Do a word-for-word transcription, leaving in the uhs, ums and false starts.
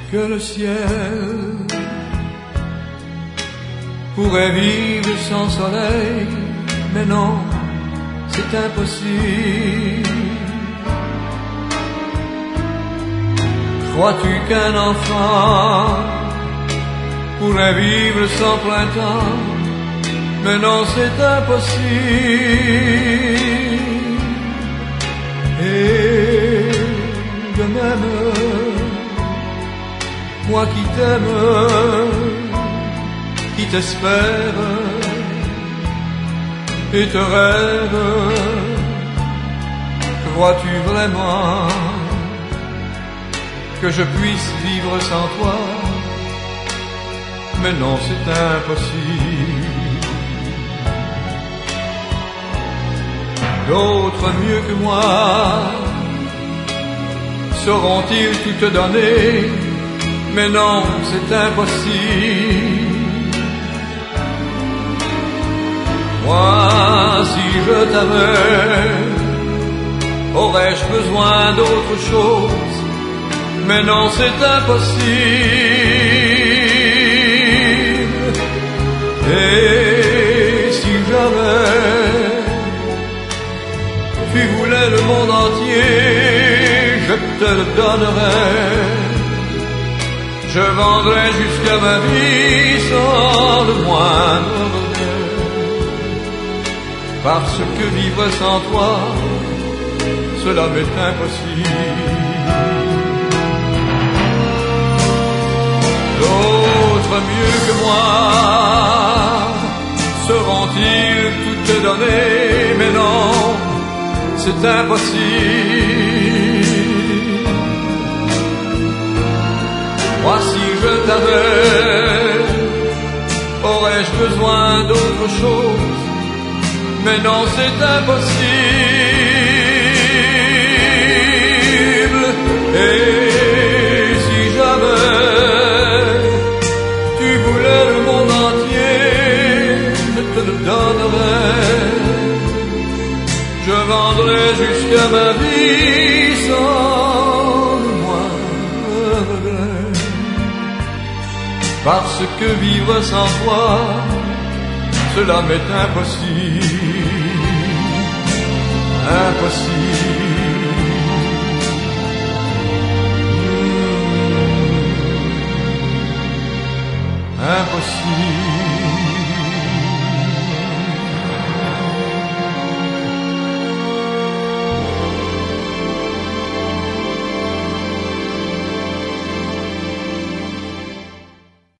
que le ciel pourrait vivre sans soleil, mais non, c'est impossible. Crois-tu qu'un enfant pourrait vivre sans printemps? Mais non, c'est impossible. Et de même, moi qui t'aime, qui t'espère et te rêve, crois-tu vraiment que je puisse vivre sans toi? Mais non, c'est impossible. D'autres mieux que moi sauront-ils tout te donner? Mais non, c'est impossible. Moi, si je t'avais, aurais-je besoin d'autre chose? Mais non, c'est impossible. Et si jamais tu voulais le monde entier, je te le donnerais. Je vendrais jusqu'à ma vie sans le moindre regret. Parce que vivre sans toi, cela m'est impossible. D'autres mieux que moi sauront-ils tout te donner? Mais non, c'est impossible. Moi, si je t'avais, aurais-je besoin d'autre chose? Mais non, c'est impossible. Et si jamais tu voulais le monde entier, je te le donnerais. Je vendrais jusqu'à ma vie sans le moindre regret. Parce que vivre sans toi, cela m'est impossible. Impossible. Mmh. Impossible.